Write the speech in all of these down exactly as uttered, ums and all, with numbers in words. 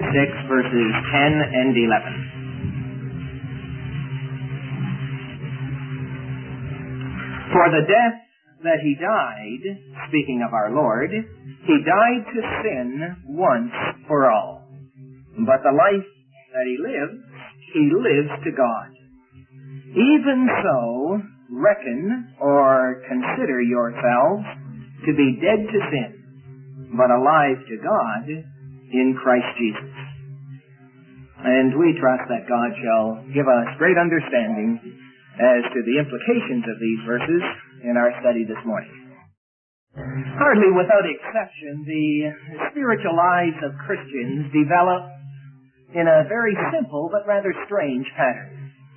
six, verses ten and eleven. For the death that he died, speaking of our Lord, he died to sin once for all. But the life that he lives, he lives to God. Even so, reckon or consider yourselves to be dead to sin, but alive to God in Christ Jesus. And we trust that God shall give us great understanding as to the implications of these verses in our study this morning. Hardly without exception, the spiritual lives of Christians develop in a very simple but rather strange pattern.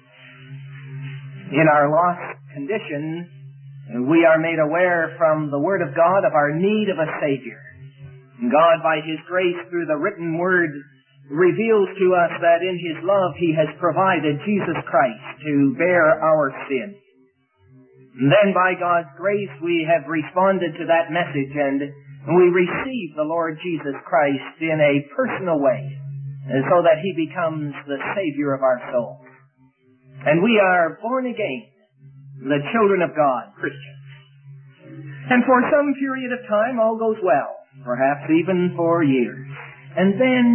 In our lost condition, we are made aware from the Word of God of our need of a Savior. God, by His grace through the written Word, reveals to us that in His love He has provided Jesus Christ to bear our sin. And then by God's grace we have responded to that message and we receive the Lord Jesus Christ in a personal way so that He becomes the Savior of our soul. And we are born again, the children of God, Christians. And for some period of time all goes well, perhaps even for years. And then,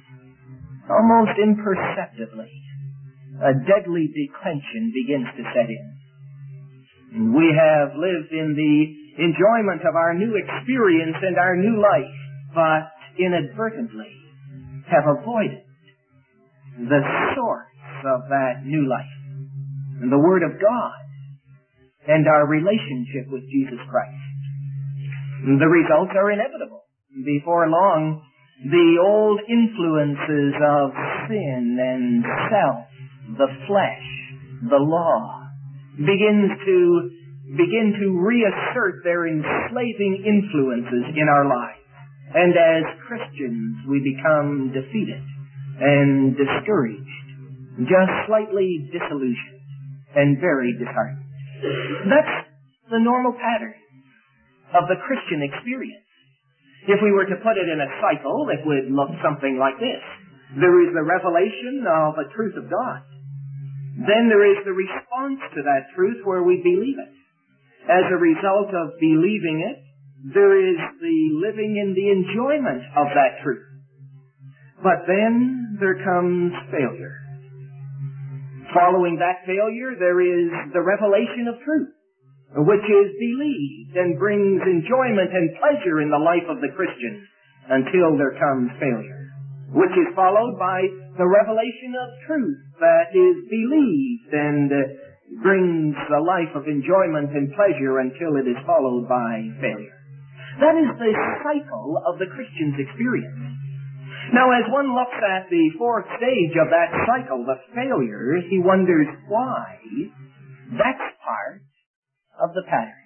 almost imperceptibly, a deadly declension begins to set in. And we have lived in the enjoyment of our new experience and our new life, but inadvertently have avoided the source of that new life, and the Word of God, and our relationship with Jesus Christ. And the results are inevitable. Before long, the old influences of sin and self, the flesh, the law, begins to begin to reassert their enslaving influences in our lives. And as Christians, we become defeated and discouraged, just slightly disillusioned and very disheartened. That's the normal pattern of the Christian experience. If we were to put it in a cycle, it would look something like this. There is the revelation of a truth of God. Then there is the response to that truth where we believe it. As a result of believing it, there is the living in the enjoyment of that truth. But then there comes failure. Following that failure, there is the revelation of truth, which is believed and brings enjoyment and pleasure in the life of the Christian until there comes failure, which is followed by the revelation of truth that is believed and uh, brings the life of enjoyment and pleasure until it is followed by failure. That is the cycle of the Christian's experience. Now, as one looks at the fourth stage of that cycle, the failure, he wonders why that's part of the pattern.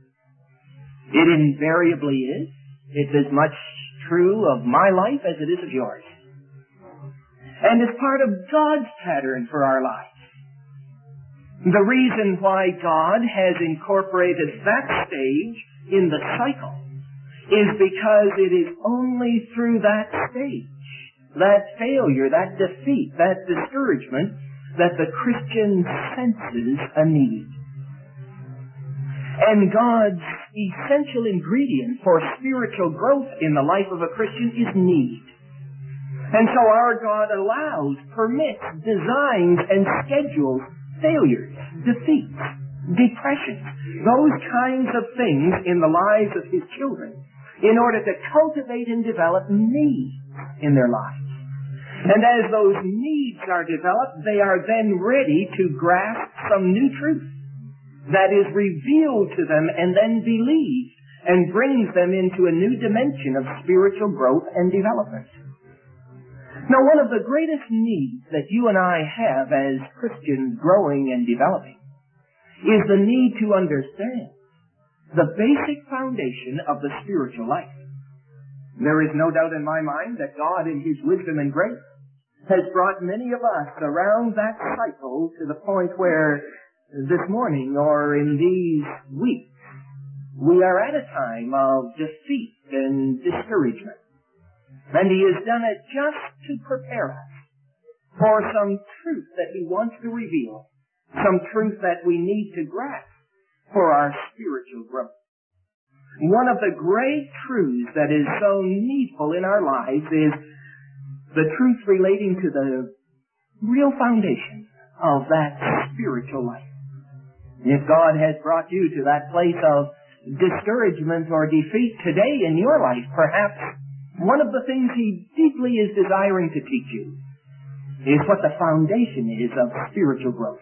It invariably is. It's as much true of my life as it is of yours. And it's part of God's pattern for our lives. The reason why God has incorporated that stage in the cycle is because it is only through that stage, that failure, that defeat, that discouragement, that the Christian senses a need. And God's essential ingredient for spiritual growth in the life of a Christian is need. And so our God allows, permits, designs, and schedules failures, defeats, depressions, those kinds of things in the lives of His children in order to cultivate and develop needs in their lives. And as those needs are developed, they are then ready to grasp some new truth that is revealed to them and then believed and brings them into a new dimension of spiritual growth and development. Now, one of the greatest needs that you and I have as Christians growing and developing is the need to understand the basic foundation of the spiritual life. There is no doubt in my mind that God, in His wisdom and grace, has brought many of us around that cycle to the point where this morning or in these weeks we are at a time of defeat and discouragement. And He has done it just to prepare us for some truth that He wants to reveal, some truth that we need to grasp for our spiritual growth. One of the great truths that is so needful in our lives is the truth relating to the real foundation of that spiritual life. If God has brought you to that place of discouragement or defeat today in your life, perhaps one of the things He deeply is desiring to teach you is what the foundation is of spiritual growth.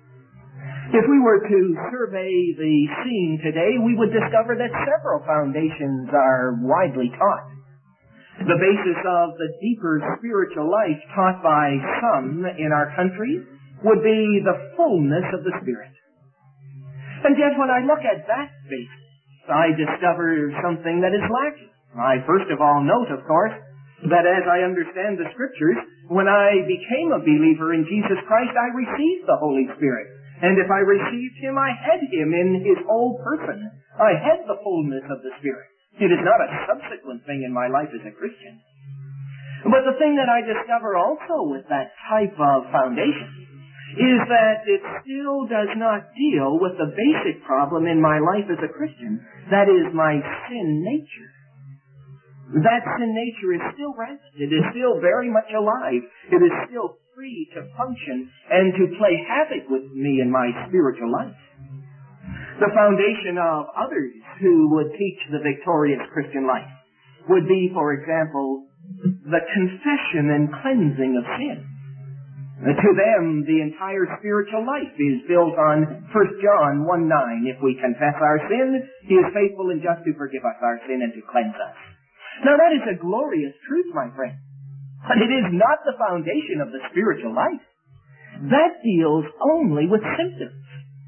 If we were to survey the scene today, we would discover that several foundations are widely taught. The basis of the deeper spiritual life taught by some in our country would be the fullness of the Spirit. And yet when I look at that basis, I discover something that is lacking. I first of all note, of course, that as I understand the Scriptures, when I became a believer in Jesus Christ, I received the Holy Spirit. And if I received Him, I had Him in His whole person. I had the fullness of the Spirit. It is not a subsequent thing in my life as a Christian. But the thing that I discover also with that type of foundation is that it still does not deal with the basic problem in my life as a Christian. That is my sin nature. That sin nature is still rampant. It is still very much alive. It is still free to function and to play havoc with me in my spiritual life. The foundation of others who would teach the victorious Christian life would be, for example, the confession and cleansing of sin. To them, the entire spiritual life is built on First John one nine. If we confess our sin, He is faithful and just to forgive us our sin and to cleanse us. Now that is a glorious truth, my friend. But it is not the foundation of the spiritual life. That deals only with symptoms.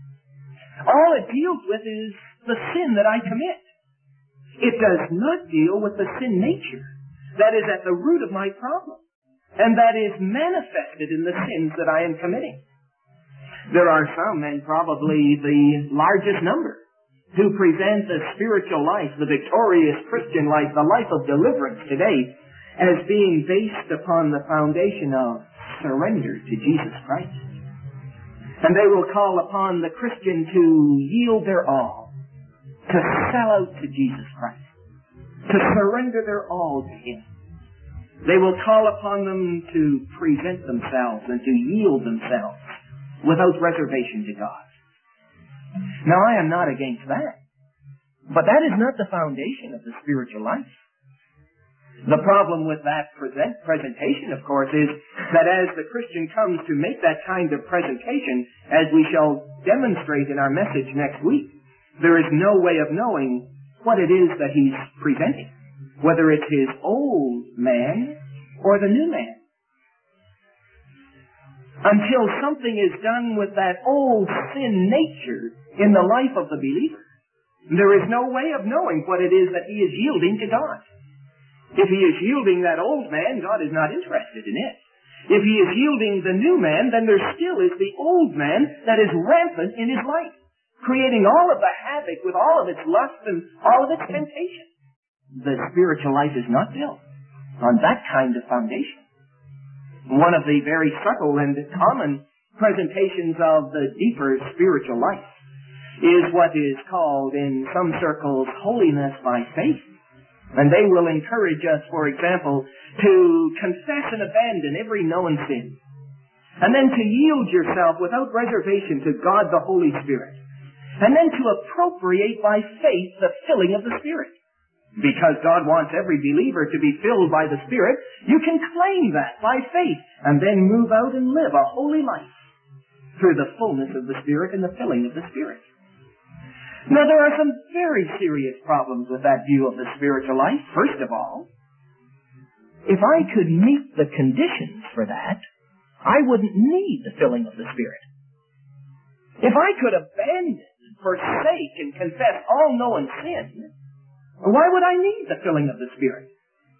All it deals with is the sin that I commit. It does not deal with the sin nature that is at the root of my problem, and that is manifested in the sins that I am committing. There are some, and probably the largest number, who present the spiritual life, the victorious Christian life, the life of deliverance today, as being based upon the foundation of surrender to Jesus Christ. And they will call upon the Christian to yield their all, to sell out to Jesus Christ, to surrender their all to Him. They will call upon them to present themselves and to yield themselves without reservation to God. Now, I am not against that, but that is not the foundation of the spiritual life. The problem with that present, presentation, of course, is that as the Christian comes to make that kind of presentation, as we shall demonstrate in our message next week, there is no way of knowing what it is that he's presenting, whether it's his old man or the new man. Until something is done with that old sin nature in the life of the believer, there is no way of knowing what it is that he is yielding to God. If he is yielding that old man, God is not interested in it. If he is yielding the new man, then there still is the old man that is rampant in his life, creating all of the havoc with all of its lust and all of its temptation. The spiritual life is not built on that kind of foundation. One of the very subtle and common presentations of the deeper spiritual life is what is called in some circles holiness by faith. And they will encourage us, for example, to confess and abandon every known sin, and then to yield yourself without reservation to God the Holy Spirit, and then to appropriate by faith the filling of the Spirit. Because God wants every believer to be filled by the Spirit, you can claim that by faith, and then move out and live a holy life through the fullness of the Spirit and the filling of the Spirit. Now, there are some very serious problems with that view of the spiritual life. First of all, if I could meet the conditions for that, I wouldn't need the filling of the Spirit. If I could abandon, forsake, and confess all known sin, why would I need the filling of the Spirit?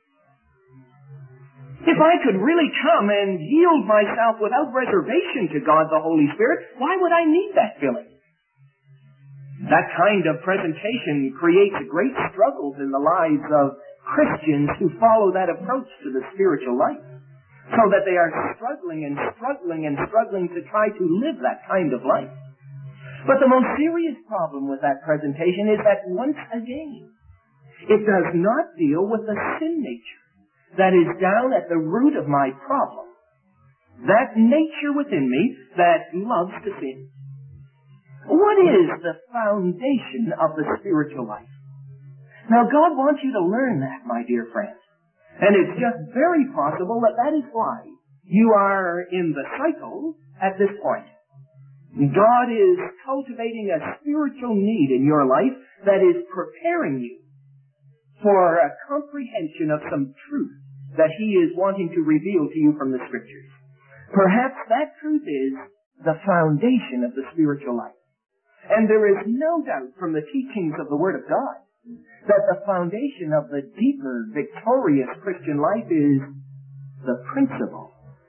If I could really come and yield myself without reservation to God the Holy Spirit, why would I need that filling? That kind of presentation creates great struggles in the lives of Christians who follow that approach to the spiritual life, so that they are struggling and struggling and struggling to try to live that kind of life. But the most serious problem with that presentation is that once again, it does not deal with the sin nature that is down at the root of my problem. That nature within me that loves to sin. What is the foundation of the spiritual life? Now, God wants you to learn that, my dear friends. And it's just very possible that that is why you are in the cycle at this point. God is cultivating a spiritual need in your life that is preparing you for a comprehension of some truth that He is wanting to reveal to you from the Scriptures. Perhaps that truth is the foundation of the spiritual life. And there is no doubt from the teachings of the Word of God that the foundation of the deeper, victorious Christian life is the principle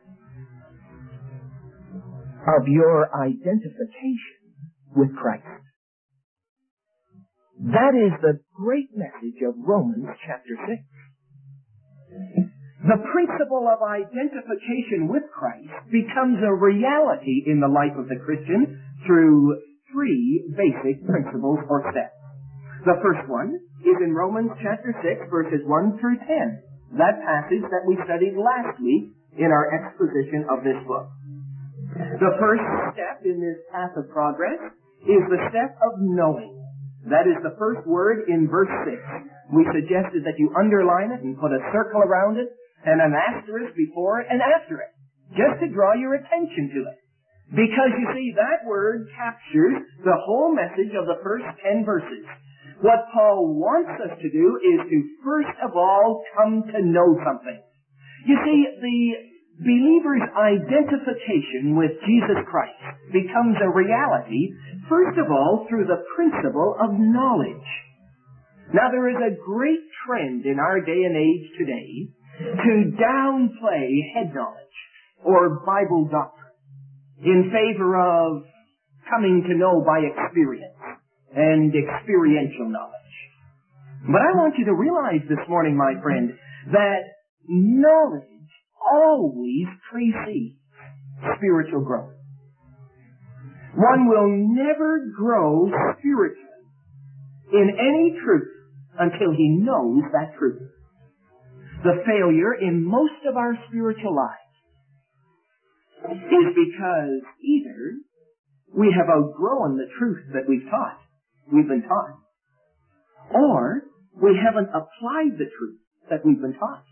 of your identification with Christ. That is the great message of Romans chapter six. The principle of identification with Christ becomes a reality in the life of the Christian through three basic principles or steps. The first one is in Romans chapter six, verses one through ten. That passage that we studied last week in our exposition of this book. The first step in this path of progress is the step of knowing. That is the first word in verse six. We suggested that you underline it and put a circle around it and an asterisk before it and after it, just to draw your attention to it. Because you see, that word captures the whole message of the first ten verses. What Paul wants us to do is to first of all come to know something. You see, the believer's identification with Jesus Christ becomes a reality, first of all, through the principle of knowledge. Now, there is a great trend in our day and age today to downplay head knowledge or Bible doctrine in favor of coming to know by experience and experiential knowledge. But I want you to realize this morning, my friend, that knowledge always precedes spiritual growth. One will never grow spiritually in any truth until he knows that truth. The failure in most of our spiritual lives is because either we have outgrown the truth that we've taught, we've been taught, or we haven't applied the truth that we've been taught.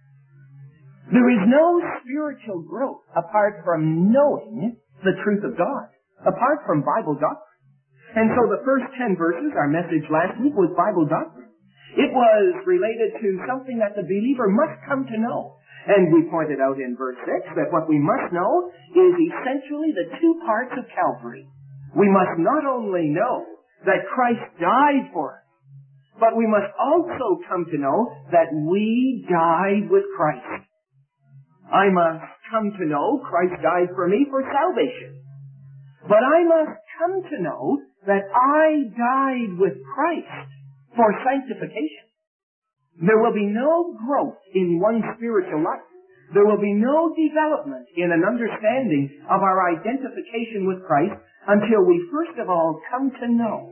There is no spiritual growth apart from knowing the truth of God, apart from Bible doctrine. And so the first ten verses, our message last week, was Bible doctrine. It was related to something that the believer must come to know. And we pointed out in verse six that what we must know is essentially the two parts of Calvary. We must not only know that Christ died for us, but we must also come to know that we died with Christ. I must come to know Christ died for me for salvation. But I must come to know that I died with Christ for sanctification. There will be no growth in one's spiritual life. There will be no development in an understanding of our identification with Christ until we first of all come to know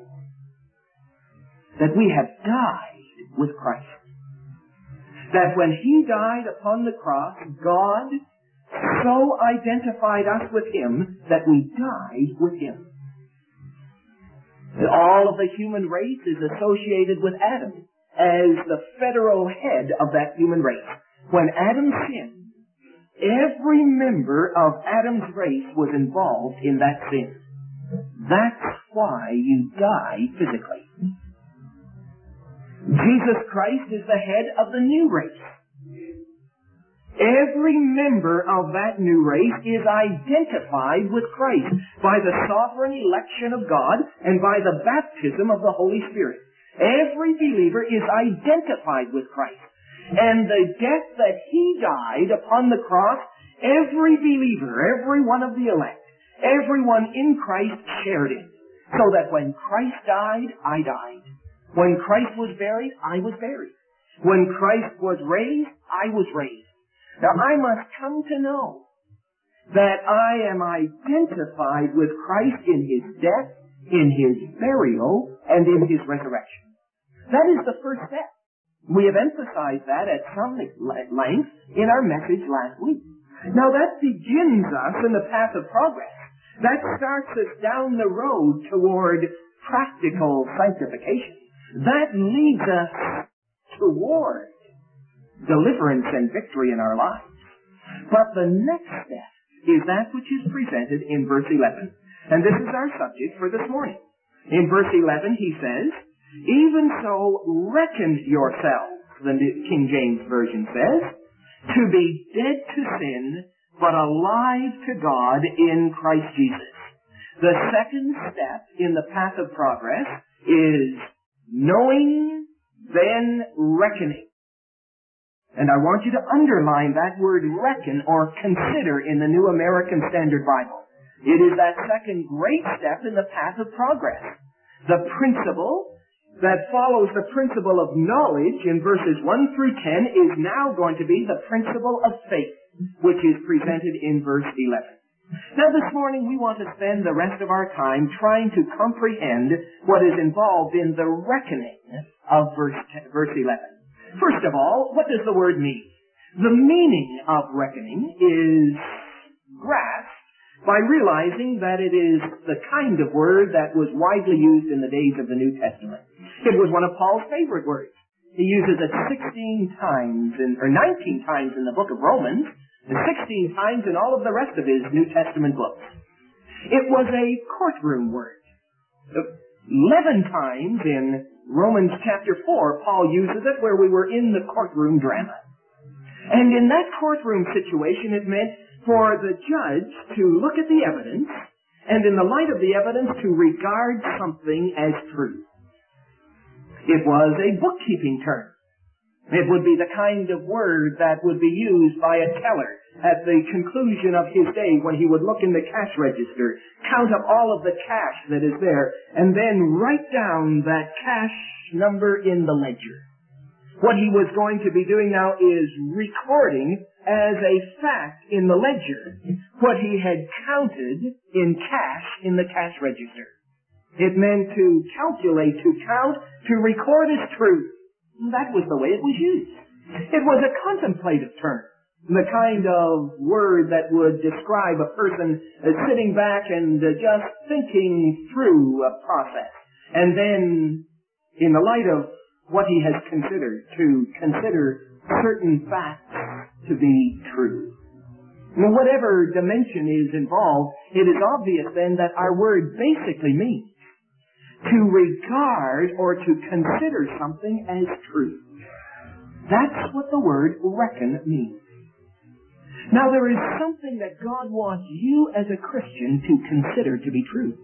that we have died with Christ. That when He died upon the cross, God so identified us with Him that we died with Him. All of the human race is associated with Adam as the federal head of that human race. When Adam sinned, every member of Adam's race was involved in that sin. That's why you die physically. Jesus Christ is the head of the new race. Every member of that new race is identified with Christ by the sovereign election of God and by the baptism of the Holy Spirit. Every believer is identified with Christ. And the death that He died upon the cross, every believer, every one of the elect, everyone in Christ shared it. So that when Christ died, I died. When Christ was buried, I was buried. When Christ was raised, I was raised. Now I must come to know that I am identified with Christ in His death, in His burial, and in His resurrection. That is the first step. We have emphasized that at some length in our message last week. Now that begins us in the path of progress. That starts us down the road toward practical sanctification. That leads us toward deliverance and victory in our lives. But the next step is that which is presented in verse eleven. And this is our subject for this morning. In verse eleven he says, even so reckon yourselves, the King James Version says, to be dead to sin, but alive to God in Christ Jesus. The second step in the path of progress is knowing, then reckoning. And I want you to underline that word reckon or consider in the New American Standard Bible. It is that second great step in the path of progress. The principle that follows the principle of knowledge in verses one through ten is now going to be the principle of faith, which is presented in verse eleven. Now this morning we want to spend the rest of our time trying to comprehend what is involved in the reckoning of verse, verse eleven. First of all, what does the word mean? The meaning of reckoning is grasped by realizing that it is the kind of word that was widely used in the days of the New Testament. It was one of Paul's favorite words. He uses it sixteen times, in, or nineteen times in the book of Romans, and sixteen times in all of the rest of his New Testament books. It was a courtroom word. Eleven times in Romans chapter four, Paul uses it where we were in the courtroom drama. And in that courtroom situation, it meant for the judge to look at the evidence, and in the light of the evidence to regard something as true. It was a bookkeeping term. It would be the kind of word that would be used by a teller at the conclusion of his day when he would look in the cash register, count up all of the cash that is there, and then write down that cash number in the ledger. What he was going to be doing now is recording as a fact in the ledger what he had counted in cash in the cash register. It meant to calculate, to count, to record as truth. That was the way it was used. It was a contemplative term, the kind of word that would describe a person as sitting back and uh, just thinking through a process. And then, in the light of what he has considered, to consider certain facts to be true. Now, whatever dimension is involved, it is obvious then that our word basically means to regard or to consider something as true. That's what the word reckon means. Now, there is something that God wants you as a Christian to consider to be true.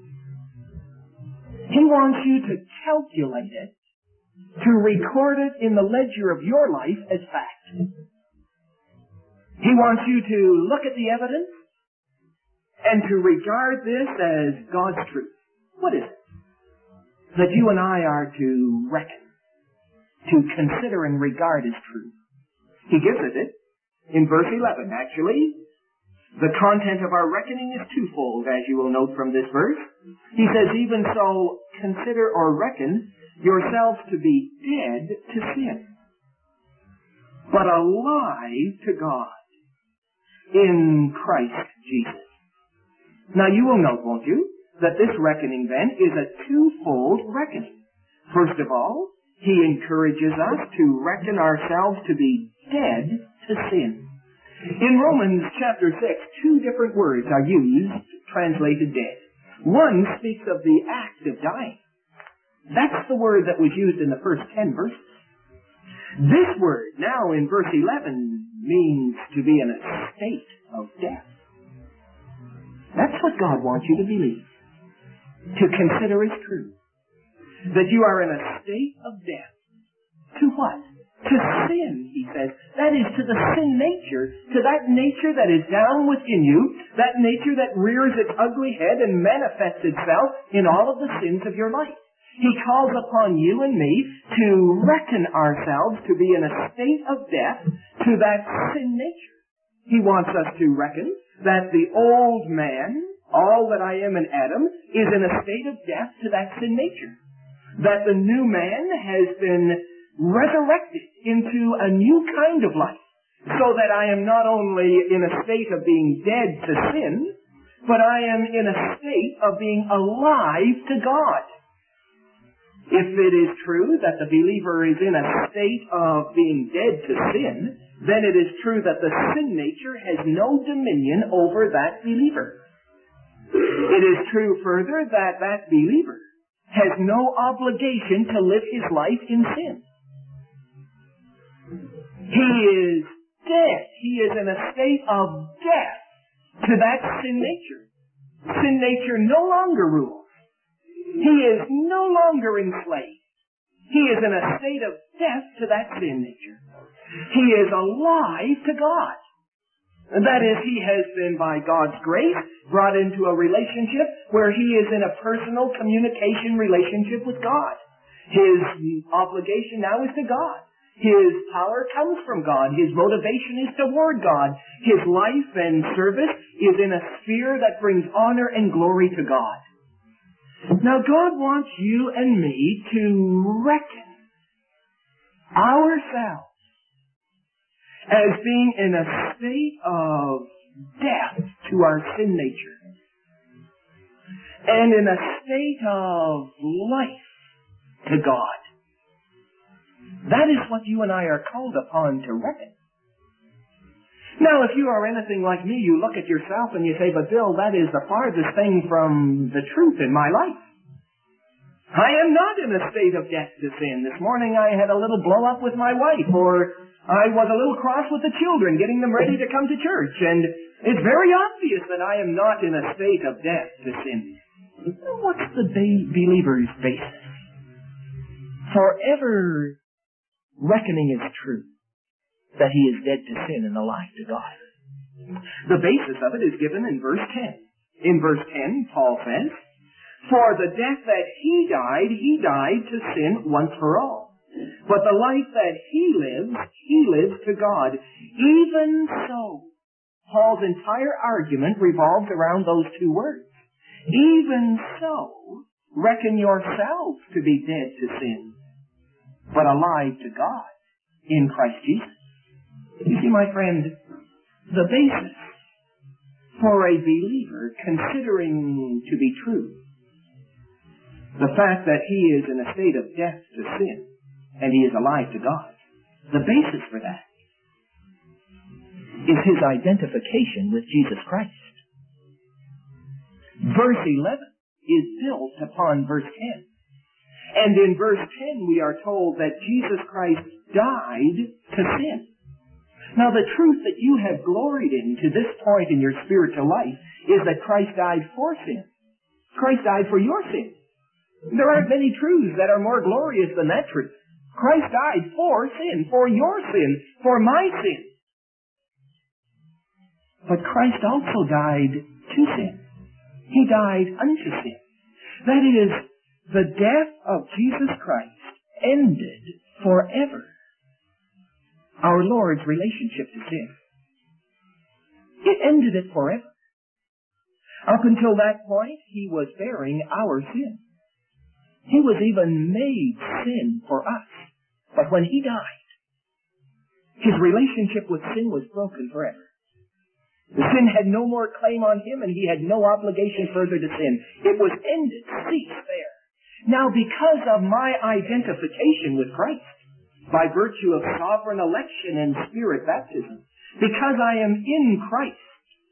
He wants you to calculate it, to record it in the ledger of your life as fact. He wants you to look at the evidence and to regard this as God's truth. What is it that you and I are to reckon, to consider and regard as true? He gives us it in verse eleven, actually. The content of our reckoning is twofold, as you will note from this verse. He says, even so, consider or reckon yourselves to be dead to sin, but alive to God in Christ Jesus. Now you will note, won't you, that this reckoning then is a twofold reckoning. First of all, he encourages us to reckon ourselves to be dead to sin. In Romans chapter six, two different words are used, translated dead. One speaks of the act of dying. That's the word that was used in the first ten verses. This word, now in verse eleven, means to be in a state of death. That's what God wants you to believe, to consider as true. That you are in a state of death. To what? To sin, he says. That is to the sin nature, to that nature that is down within you, that nature that rears its ugly head and manifests itself in all of the sins of your life. He calls upon you and me to reckon ourselves to be in a state of death to that sin nature. He wants us to reckon that the old man, all that I am in Adam, is in a state of death to that sin nature. That the new man has been resurrected into a new kind of life, so that I am not only in a state of being dead to sin, but I am in a state of being alive to God. If it is true that the believer is in a state of being dead to sin, then it is true that the sin nature has no dominion over that believer. It is true further that that believer has no obligation to live his life in sin. He is dead. He is in a state of death to that sin nature. Sin nature no longer rules. He is no longer enslaved. He is in a state of death to that sin nature. He is alive to God. That is, he has been, by God's grace, brought into a relationship where he is in a personal communication relationship with God. His obligation now is to God. His power comes from God. His motivation is toward God. His life and service is in a sphere that brings honor and glory to God. Now, God wants you and me to reckon ourselves as being in a state of death to our sin nature and in a state of life to God. That is what you and I are called upon to reckon. Now, if you are anything like me, you look at yourself and you say, but Bill, that is the farthest thing from the truth in my life. I am not in a state of death to sin. This morning I had a little blow up with my wife, or I was a little cross with the children, getting them ready to come to church, and it's very obvious that I am not in a state of death to sin. What's the be- believer's basis for ever reckoning as true that he is dead to sin and alive to God? The basis of it is given in verse ten. In verse ten, Paul says, for the death that he died, he died to sin once for all. But the life that he lives, he lives to God. Even so, Paul's entire argument revolves around those two words. Even so, reckon yourselves to be dead to sin, but alive to God in Christ Jesus. You see, my friend, the basis for a believer considering to be true the fact that he is in a state of death to sin and he is alive to God, the basis for that is his identification with Jesus Christ. Verse eleven is built upon verse ten. And in verse ten we are told that Jesus Christ died to sin. Now the truth that you have gloried in to this point in your spiritual life is that Christ died for sin. Christ died for your sin. There aren't many truths that are more glorious than that truth. Christ died for sin, for your sin, for my sin. But Christ also died to sin. He died unto sin. That is, the death of Jesus Christ ended forever our Lord's relationship to sin. It ended it forever. Up until that point, he was bearing our sin. He was even made sin for us. But when he died, his relationship with sin was broken forever. The sin had no more claim on him, and he had no obligation further to sin. It was ended, ceased there. Now, because of my identification with Christ, by virtue of sovereign election and spirit baptism, because I am in Christ,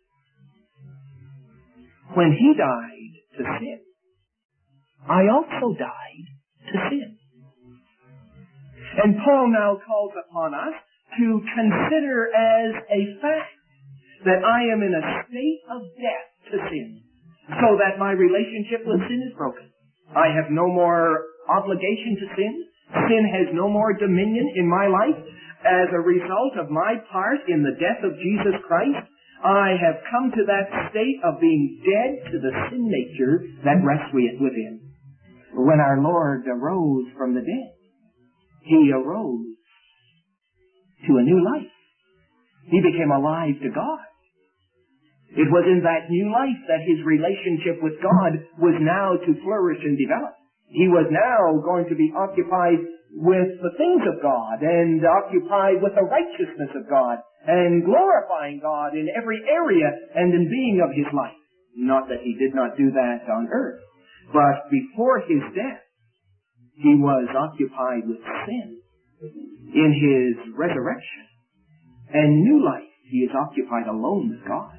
when he died to sin, I also died to sin. And Paul now calls upon us to consider as a fact that I am in a state of death to sin, so that my relationship with sin is broken. I have no more obligation to sin. Sin has no more dominion in my life. As a result of my part in the death of Jesus Christ, I have come to that state of being dead to the sin nature that rests within. When our Lord arose from the dead, He arose to a new life. He became alive to God. It was in that new life that His relationship with God was now to flourish and develop. He was now going to be occupied with the things of God and occupied with the righteousness of God and glorifying God in every area and in being of His life. Not that He did not do that on earth, but before His death, He was occupied with sin. In His resurrection and new life, He is occupied alone with God.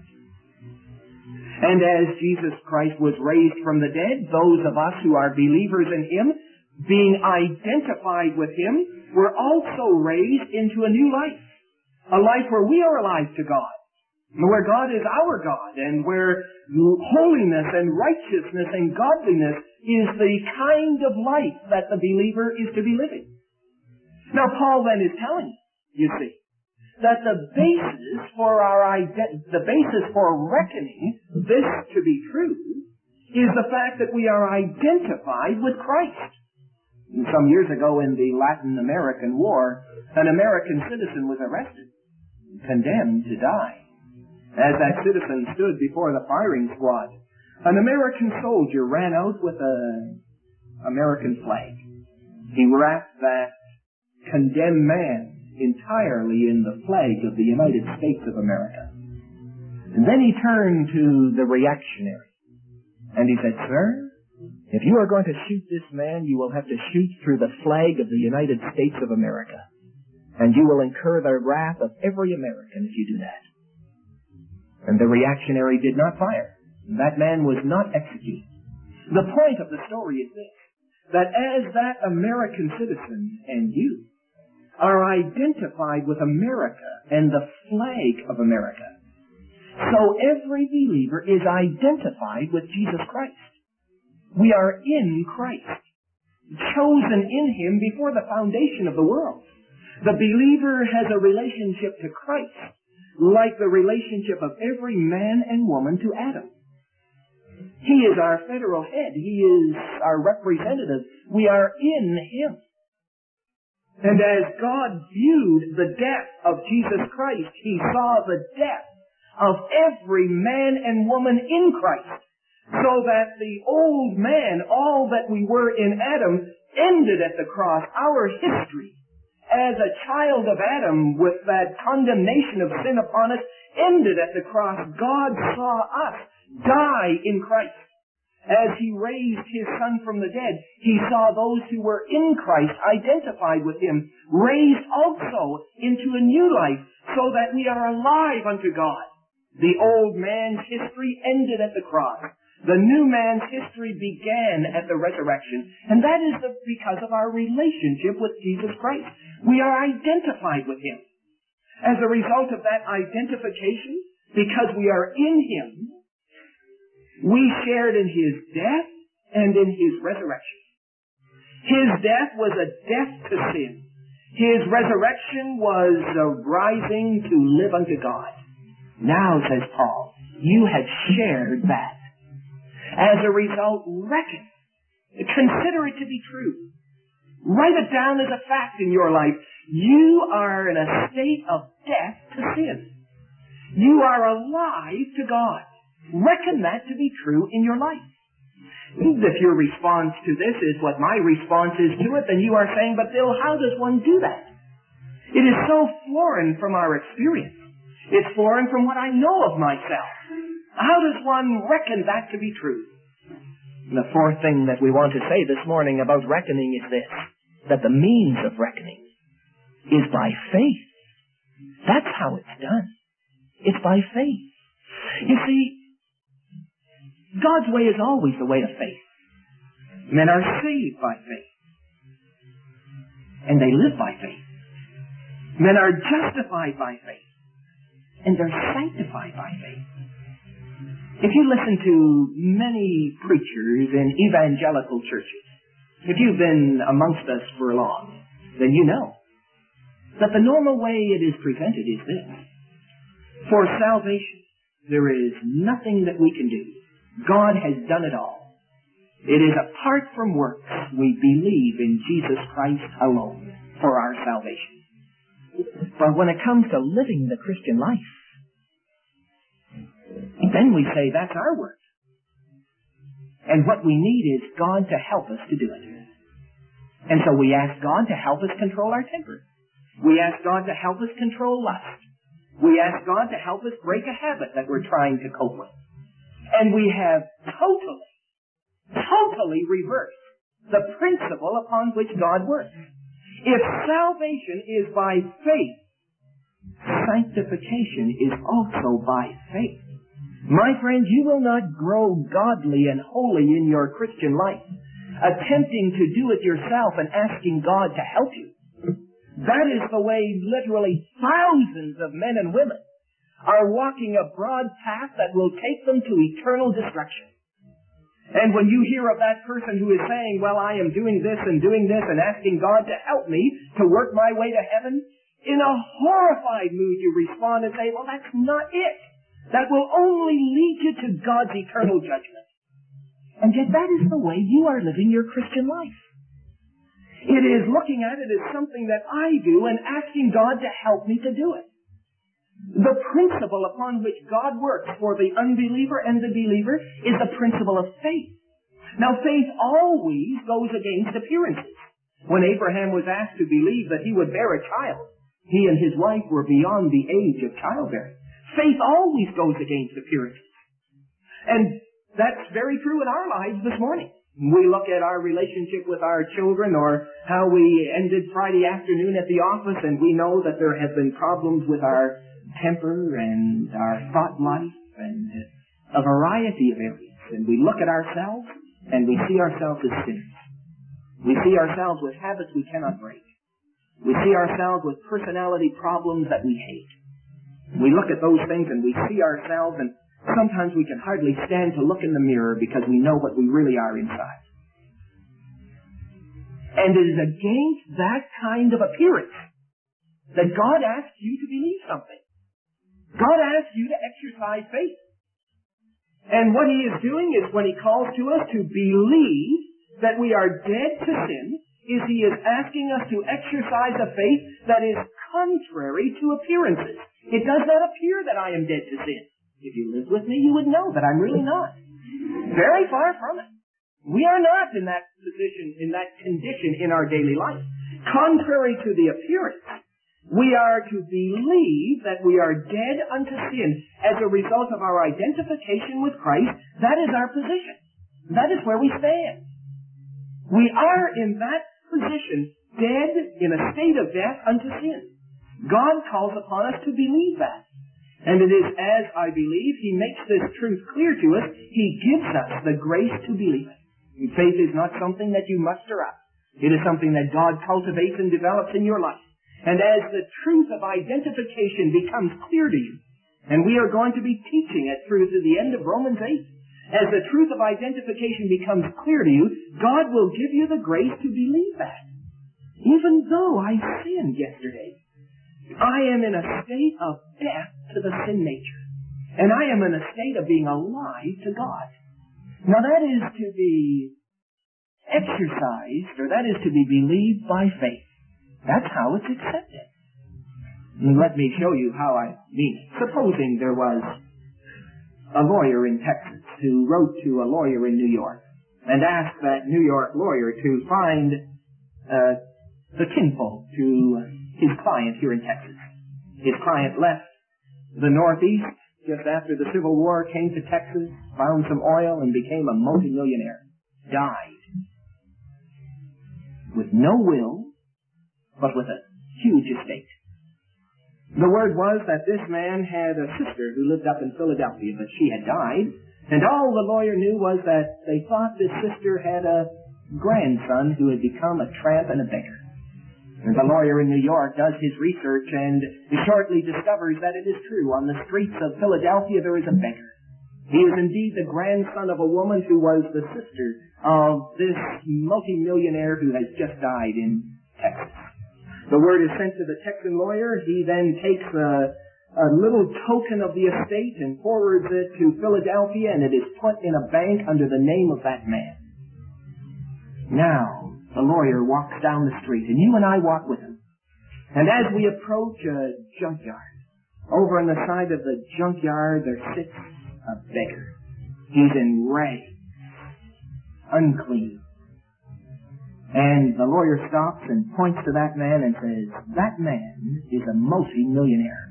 And as Jesus Christ was raised from the dead, those of us who are believers in Him, being identified with Him, were also raised into a new life. A life where we are alive to God, where God is our God, and where holiness and righteousness and godliness is the kind of life that the believer is to be living. Now Paul then is telling you, you see, that the basis for our ident- the basis for reckoning this to be true is the fact that we are identified with Christ. And some years ago in the Latin American War, an American citizen was arrested, condemned to die. As that citizen stood before the firing squad, an American soldier ran out with an American flag. He wrapped that condemned man entirely in the flag of the United States of America. And then he turned to the reactionary and he said, "Sir, if you are going to shoot this man, you will have to shoot through the flag of the United States of America. And you will incur the wrath of every American if you do that." And the reactionary did not fire. That man was not executed. The point of the story is this, that as that American citizen and you are identified with America and the flag of America, so every believer is identified with Jesus Christ. We are in Christ, chosen in Him before the foundation of the world. The believer has a relationship to Christ, like the relationship of every man and woman to Adam. He is our federal head. He is our representative. We are in Him. And as God viewed the death of Jesus Christ, He saw the death of every man and woman in Christ, so that the old man, all that we were in Adam, ended at the cross. Our history as a child of Adam with that condemnation of sin upon us ended at the cross. God saw us die in Christ. As He raised His Son from the dead, He saw those who were in Christ, identified with Him, raised also into a new life, so that we are alive unto God. The old man's history ended at the cross. The new man's history began at the resurrection. And that is the, because of our relationship with Jesus Christ. We are identified with Him. As a result of that identification, because we are in Him, we shared in His death and in His resurrection. His death was a death to sin. His resurrection was a rising to live unto God. Now, says Paul, you have shared that. As a result, reckon. Consider it to be true. Write it down as a fact in your life. You are in a state of death to sin. You are alive to God. Reckon that to be true in your life. If your response to this is what my response is to it, then you are saying, "But Bill, how does one do that? It is so foreign from our experience. It's foreign from what I know of myself. How does one reckon that to be true?" And the fourth thing that we want to say this morning about reckoning is this, that the means of reckoning is by faith. That's how it's done. It's by faith. You see, God's way is always the way of faith. Men are saved by faith. And they live by faith. Men are justified by faith. And they're sanctified by faith. If you listen to many preachers in evangelical churches, if you've been amongst us for long, then you know that the normal way it is presented is this. For salvation, there is nothing that we can do. God has done it all. It is apart from works we believe in Jesus Christ alone for our salvation. But when it comes to living the Christian life, then we say that's our work. And what we need is God to help us to do it. And so we ask God to help us control our temper. We ask God to help us control lust. We ask God to help us break a habit that we're trying to cope with. And we have totally, totally reversed the principle upon which God works. If salvation is by faith, sanctification is also by faith. My friends, you will not grow godly and holy in your Christian life, attempting to do it yourself and asking God to help you. That is the way literally thousands of men and women are walking a broad path that will take them to eternal destruction. And when you hear of that person who is saying, well, I am doing this and doing this and asking God to help me to work my way to heaven, in a horrified mood you respond and say, well, that's not it. That will only lead you to God's eternal judgment. And yet that is the way you are living your Christian life. It is looking at it as something that I do and asking God to help me to do it. The principle upon which God works for the unbeliever and the believer is the principle of faith. Now, faith always goes against appearances. When Abraham was asked to believe that he would bear a child, he and his wife were beyond the age of childbearing. Faith always goes against appearances. And that's very true in our lives this morning. We look at our relationship with our children or how we ended Friday afternoon at the office, and we know that there have been problems with our temper and our thought life and a variety of areas. And we look at ourselves and we see ourselves as sinners. We see ourselves with habits we cannot break. We see ourselves with personality problems that we hate. We look at those things and we see ourselves, and sometimes we can hardly stand to look in the mirror because we know what we really are inside. And it is against that kind of appearance that God asks you to believe something. God asks you to exercise faith. And what He is doing is, when He calls to us to believe that we are dead to sin, is He is asking us to exercise a faith that is contrary to appearances. It does not appear that I am dead to sin. If you lived with me, you would know that I'm really not. Very far from it. We are not in that position, in that condition in our daily life. Contrary to the appearance, we are to believe that we are dead unto sin as a result of our identification with Christ. That is our position. That is where we stand. We are in that position, dead in a state of death unto sin. God calls upon us to believe that. And it is as I believe He makes this truth clear to us, He gives us the grace to believe it. And faith is not something that you muster up. It is something that God cultivates and develops in your life. And as the truth of identification becomes clear to you, and we are going to be teaching it through to the end of Romans eight, as the truth of identification becomes clear to you, God will give you the grace to believe that. Even though I sinned yesterday, I am in a state of death to the sin nature. And I am in a state of being alive to God. Now that is to be exercised, or that is to be believed by faith. That's how it's accepted. And let me show you how I mean it. Supposing there was a lawyer in Texas who wrote to a lawyer in New York and asked that New York lawyer to find uh, the kinfolk to his client here in Texas. His client left the Northeast just after the Civil War, came to Texas, found some oil, and became a multimillionaire. Died. With no will, but with a huge estate. The word was that this man had a sister who lived up in Philadelphia, but she had died, and all the lawyer knew was that they thought this sister had a grandson who had become a tramp and a beggar. And the lawyer in New York does his research and shortly discovers that it is true. On the streets of Philadelphia there is a beggar. He is indeed the grandson of a woman who was the sister of this multimillionaire who has just died in Texas. The word is sent to the Texan lawyer. He then takes a, a little token of the estate and forwards it to Philadelphia, and it is put in a bank under the name of that man. Now, the lawyer walks down the street, and you and I walk with him. And as we approach a junkyard, over on the side of the junkyard there sits a beggar. He's in rags, unclean. And the lawyer stops and points to that man and says, that man is a multi-millionaire.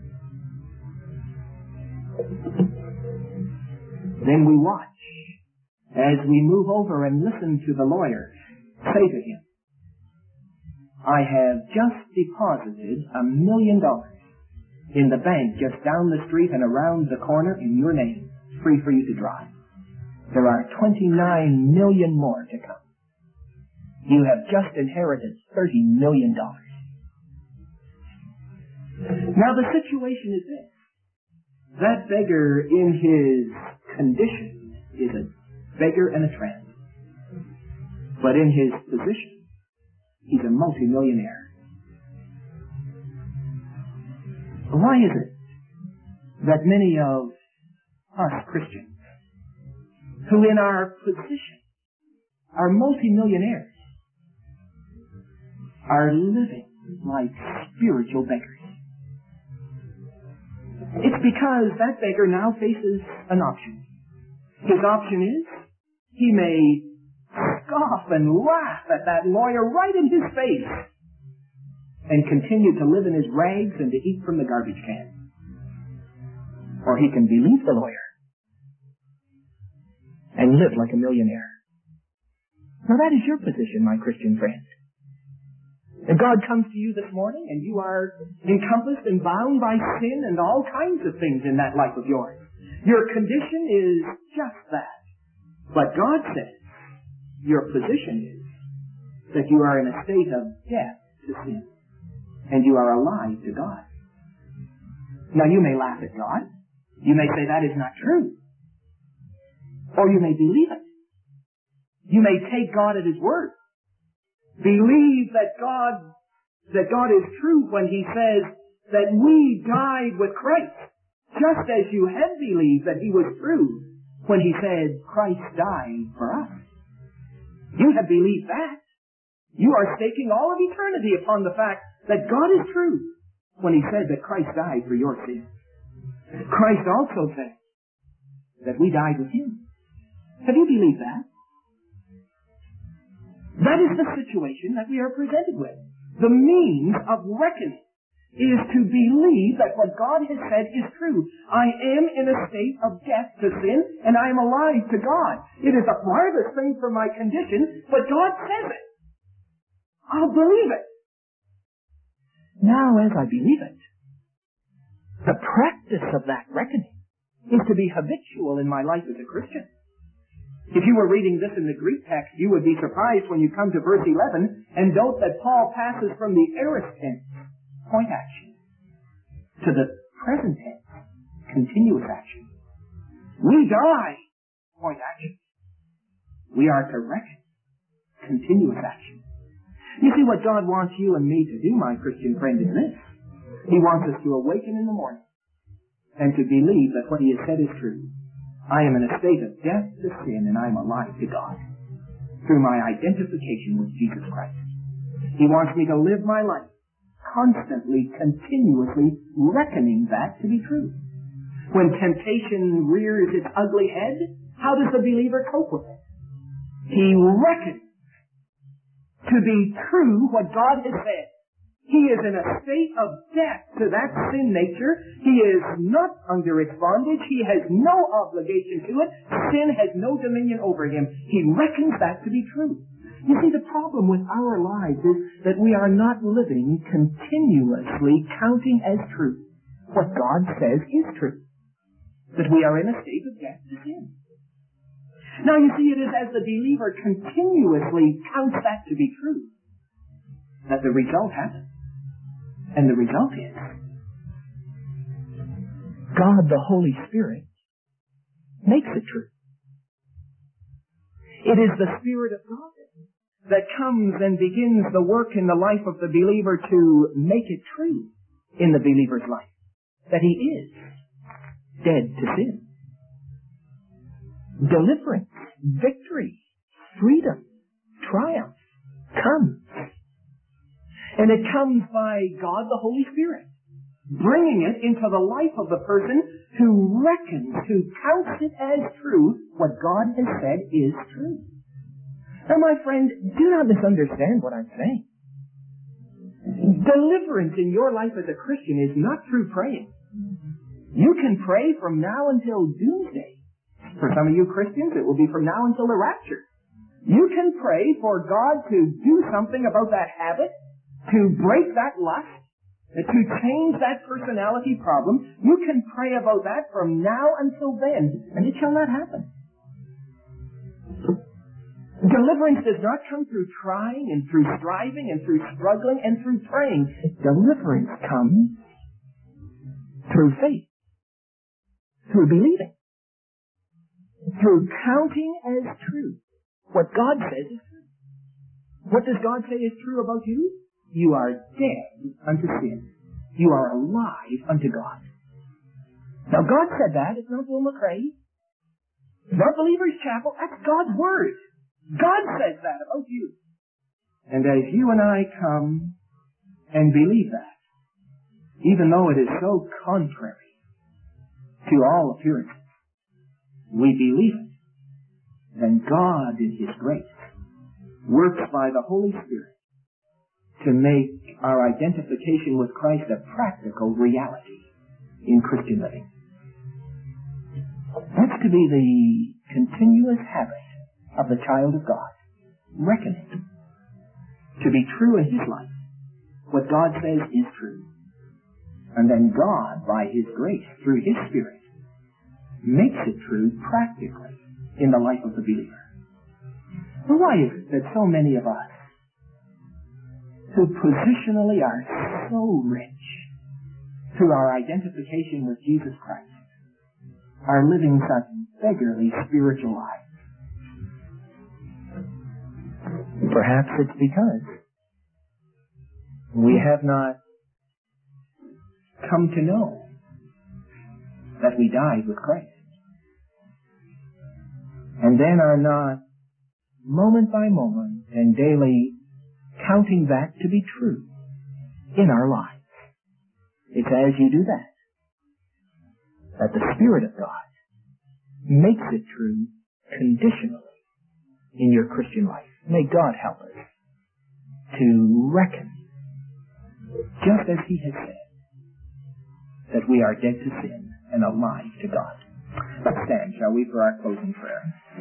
Then we watch as we move over and listen to the lawyer say to him, I have just deposited a million dollars in the bank just down the street and around the corner in your name, free for you to drive. There are twenty-nine million more to come. You have just inherited thirty million dollars. Now the situation is this. That beggar in his condition is a beggar and a tramp. But in his position, he's a multimillionaire. Why is it that many of us Christians, who in our position are multimillionaires, are living like spiritual beggars? It's because that beggar now faces an option. His option is, he may scoff and laugh at that lawyer right in his face and continue to live in his rags and to eat from the garbage can. Or he can believe the lawyer and live like a millionaire. Now that is your position, my Christian friend. And God comes to you this morning and you are encompassed and bound by sin and all kinds of things in that life of yours. Your condition is just that. But God says your position is that you are in a state of death to sin and you are alive to God. Now you may laugh at God. You may say that is not true. Or you may believe it. You may take God at His word. Believe that God, that God is true when He says that we died with Christ, just as you had believed that He was true when He said Christ died for us. You have believed that. You are staking all of eternity upon the fact that God is true when He said that Christ died for your sins. Christ also said that we died with Him. Have you believed that? That is the situation that we are presented with. The means of reckoning is to believe that what God has said is true. I am in a state of death to sin, and I am alive to God. It is the farthest thing from my condition, but God says it. I'll believe it. Now, as I believe it, the practice of that reckoning is to be habitual in my life as a Christian. If you were reading this in the Greek text, you would be surprised when you come to verse eleven and note that Paul passes from the aorist tense, point action, to the present tense, continuous action. We die, point action. We are to reckon, continuous action. You see, what God wants you and me to do, my Christian friend, is this. He wants us to awaken in the morning and to believe that what He has said is true. I am in a state of death to sin and I am alive to God through my identification with Jesus Christ. He wants me to live my life constantly, continuously reckoning that to be true. When temptation rears its ugly head, how does the believer cope with it? He reckons to be true what God has said. He is in a state of death to that sin nature. He is not under its bondage. He has no obligation to it. Sin has no dominion over him. He reckons that to be true. You see, the problem with our lives is that we are not living continuously counting as true what God says is true. That we are in a state of death to sin. Now, you see, it is as the believer continuously counts that to be true that the result happens. And the result is God, the Holy Spirit, makes it true. It is the Spirit of God that comes and begins the work in the life of the believer to make it true in the believer's life that he is dead to sin. Deliverance, victory, freedom, triumph comes. And it comes by God the Holy Spirit, bringing it into the life of the person who reckons, who counts it as true, what God has said is true. Now, my friend, do not misunderstand what I'm saying. Deliverance in your life as a Christian is not through praying. You can pray from now until doomsday. For some of you Christians, it will be from now until the rapture. You can pray for God to do something about that habit, to break that lust, to change that personality problem. You can pray about that from now until then, and it shall not happen. Deliverance does not come through trying and through striving and through struggling and through praying. Deliverance comes through faith, through believing, through counting as true what God says is true. What does God say is true about you? You are dead unto sin. You are alive unto God. Now, God said that. It's not Will McRae. It's not Believers Chapel. That's God's Word. God says that about you. And as you and I come and believe that, even though it is so contrary to all appearances, we believe it, then God in His grace works by the Holy Spirit to make our identification with Christ a practical reality in Christian living. That's to be the continuous habit of the child of God, reckoning to be true in his life what God says is true. And then God, by His grace, through His Spirit, makes it true practically in the life of the believer. Well, why is it that so many of us, who positionally are so rich through our identification with Jesus Christ, are living such beggarly spiritual lives? Perhaps it's because we have not come to know that we died with Christ, and then are not moment by moment and daily counting that to be true in our lives. It's as you do that that the Spirit of God makes it true conditionally in your Christian life. May God help us to reckon, just as He has said, that we are dead to sin and alive to God. Let's stand, shall we, for our closing prayer.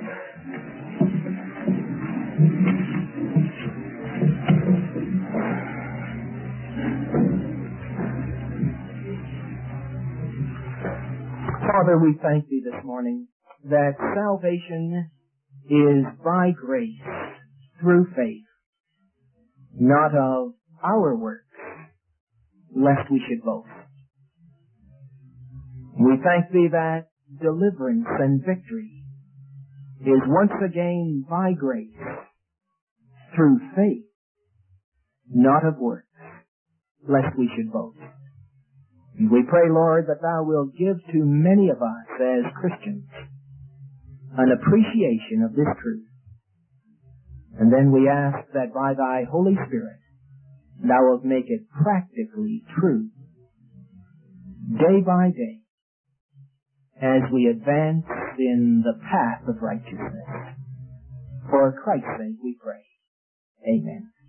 Father, we thank Thee this morning that salvation is by grace through faith, not of our works, lest we should boast. We thank Thee that deliverance and victory is once again by grace through faith, not of works, lest we should boast. And we pray, Lord, that Thou wilt give to many of us as Christians an appreciation of this truth. And then we ask that by Thy Holy Spirit, Thou wilt make it practically true, day by day, as we advance in the path of righteousness. For Christ's sake we pray. Amen.